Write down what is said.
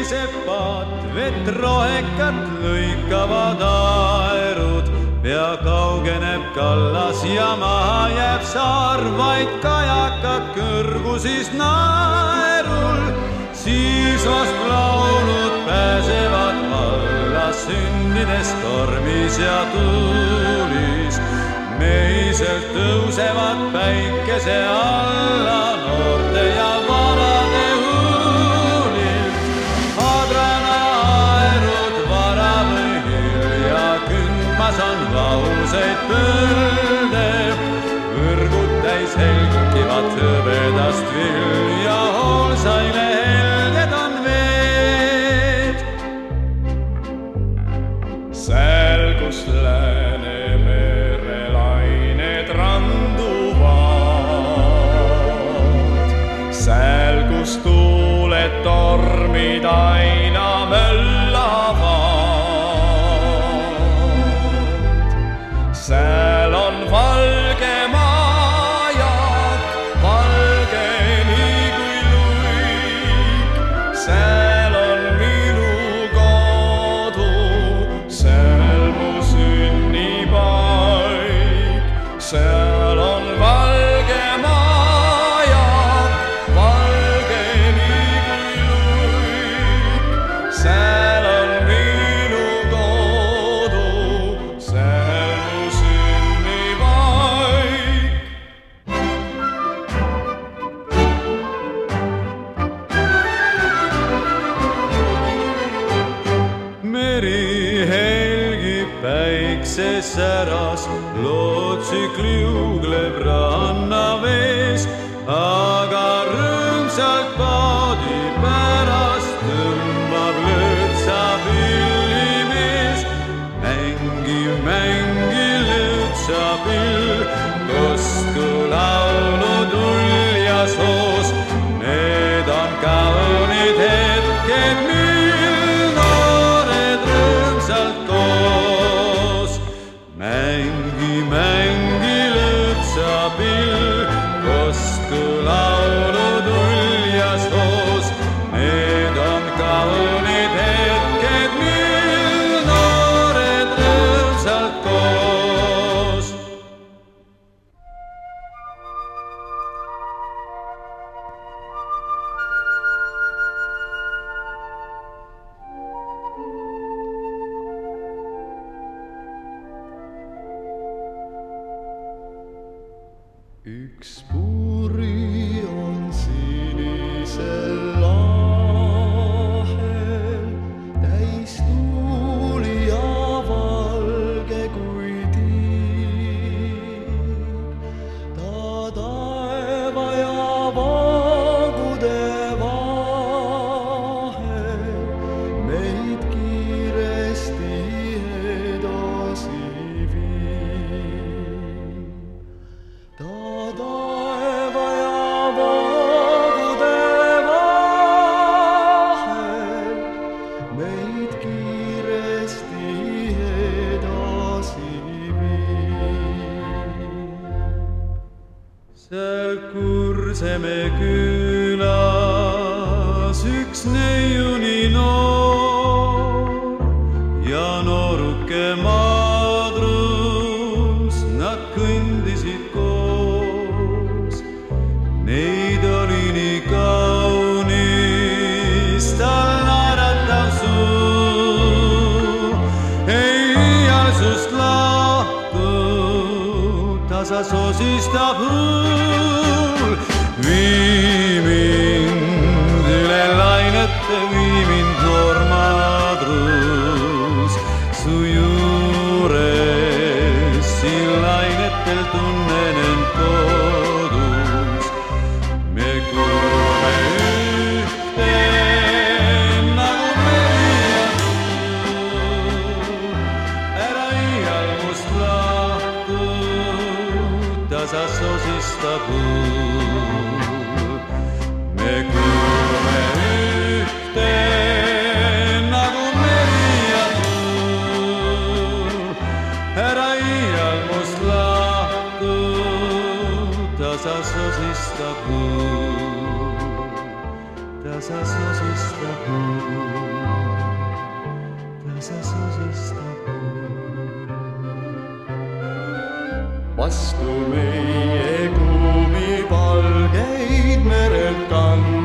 sepad, vett rohekat lõikavad aerud. Pea kaugeneb kallas ja maha jääb saar, vaid kajakad kõrgusis naerul. Siis vast laulud pääsevad alla, sündides tormis ja tuulis. Meiselt tõusevad päikese alla noorte ja vanade huulil. Adrana aerud vara või hilja, kündmas on vahuseid põlde. Võrgud täis helkivad hõbedast vilja, hoolsaile helged on veed. Sääl, kus Läänemere lained randuvad, sääl, kus tuuled tormid aina möllavad, sääl on valge majak, valge nii kui luik. Sääl on minu kodu, sääl mu sünnipaik. Sääl on valge majak, valge nii kui luik. Sääl on minu kodu, sääl mu sünnipaik. Meri helgib päikses säras, lootsik liugleb rannavees, aga rõõmsalt paadi pärast tõmbab lõõtsa pillimees. Mängi lõõtsa pill, kostku laulud uljas hoos. Need on kaunid hetked, mil noored rõõmsalt koos. Mängi lõõtsa pill, kostku laulud uljas hoos. Need on kaunid hetked, mil noored rõõmsalt koos. Üks puri on sinisel lahel, täis tuuli ja valge kui tiib. Ta taeva ja vaagude vahel meid kiiresti edasi viib. Ta taeva ja vaagude vahel meid kiiresti edasi viib. Seal Kurseme külas üks neiuni noor ja nooruke madrus, nad kõndisid koos. Neid oli nii kaunis, tal naeratav suu. Ei iialsust lahtud, tasa sosistab huul. Vii mind üle lainete, vii mind noor madrus. Su juures siin lainetel tunnen end kodus. Me kuuleme ühte nagu meri ja tuul. Ära iial must lahku, tasa sosistab huul. Me kuuleme ühte nagu meri ja tuul. Ära iial must lahku, tasa sosistab huul. tasa sosistab kuu, tasa sosistab kuu. vastu meie kuumi palgeid merelt kanda.